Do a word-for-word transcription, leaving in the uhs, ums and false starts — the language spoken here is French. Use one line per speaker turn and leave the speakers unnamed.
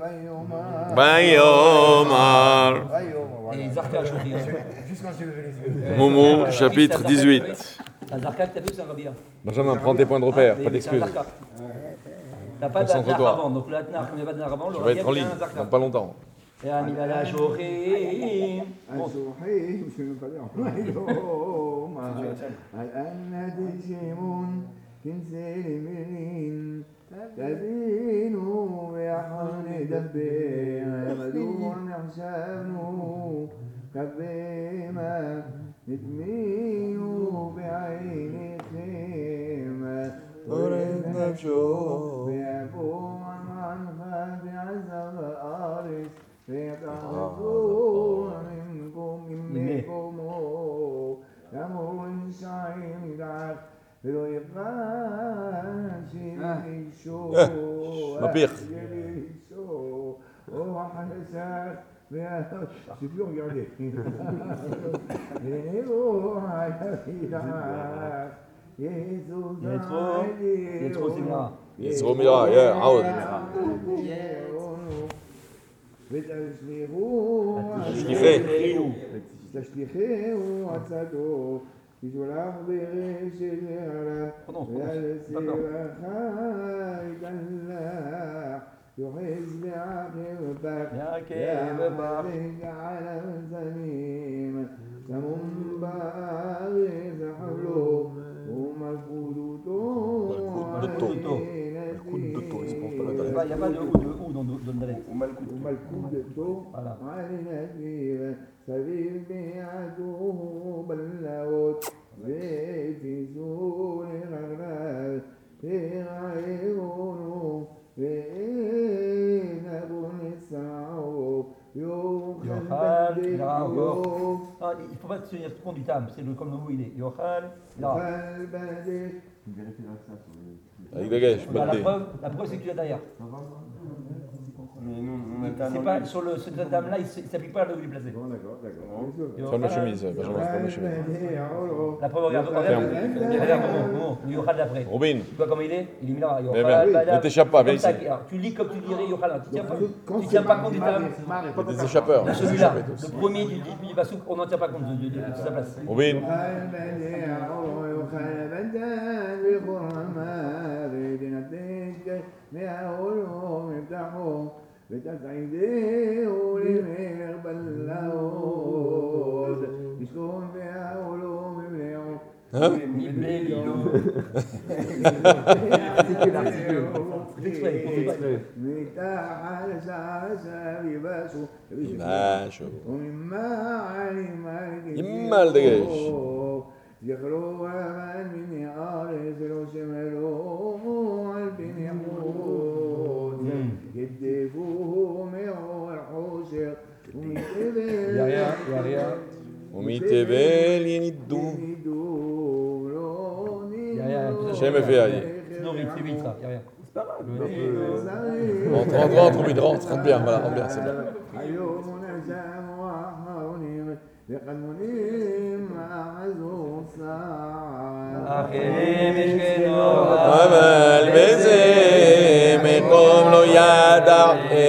Vayomar.
Et Zarka, je dis.
Juste quand j'ai levé les yeux.
Moumou, chapitre dix-huit.
La Zarka, t'as vu, c'est un rabia.
Benjamin, prends tes points de repère, pas d'excuses.
T'as pas de
Concentre-toi.
Atnar avant, donc le Atnar, quand il n'y a pas de Atnar avant, le
Tu vas être en ligne,
un Zarka.
dans pas longtemps.
Et Amilala Jorim. Bon.
الصحيح مش نطلع اليوم الآن تجيمون كنسل منين تبين بحن دبي مدور نحشانه كبيما نتمين بعين خيمة
أريد نفسه
بيكون عن خلف عزم أرس فيتعرفون منكم منكم يمر شعيم دعك فلو يفاش الشو
ما بيخ.
J'ai plus regardé.
Il est trop, il est trop similaire.
יצרו מירה, יא, עוד. שליחי.
תשליכהו עצתו, תשולח ברשת הרע, ויעשרך ידלך, יוחז בעקבך, יעברך על הזנים, סמום בארץ חבלו, ומלכותו
Malcoute de taux, il se pense pas la
Il n'y a
taille.
pas de ou de ou dans dans le Dalet.
وملكوته على نبيه سبيل بيعته بلغت في سور الغراب في عيونه في نبون السعو
Yochal, il a encore. Ah, il ne faut pas se tenir compte du tam, c'est le comme le mot il est. Yochal, il a.
Avec des gage,
Bah, la
batté.
preuve, la preuve c'est que tu l'as derrière. C'est pas sur le ce dame là, il ne s'applique pas à là où il est placé.
Bon, d'accord, d'accord.
Ferme la chemise, Benjamin, ferme la chemise.
La preuve, regarde, regarde, regarde, moment, le Yochal d'après.
Robin,
Tu vois comment il est? Il est mis là.
viens, viens. Ne t'échappe pas, viens
Comme ça,
ici.
alors, tu lis comme tu dirais Yochal. Tu tiens pas, tu tiens pas compte du tam.
Il y a des échappeurs.
De
Des
celui-là,
échappés tous.
le premier du début du Basouk, on n'en tient pas compte de, de, de, de sa place.
Robin,
بتسعيده لمن بلغت يسكن فيها علوم اليوم
hein?
متاع ساسا لباسه
Image.
ومما علم
Immal dégage.
ذكروا من أرض وشملوا البن يموت يدفوه من الحوشر
Derrière, derrière.
ומתבל ינידו.
Derrière,
Shem et Féaï.
sinon il fait vite ça, derrière. C'est pas mal.
Rentre, rentre, rentre, Robin, rentre, rentre bien, voilà, rentre bien, c'est bien.
אחרים ישכנו
אבל בזה מקום לא ידע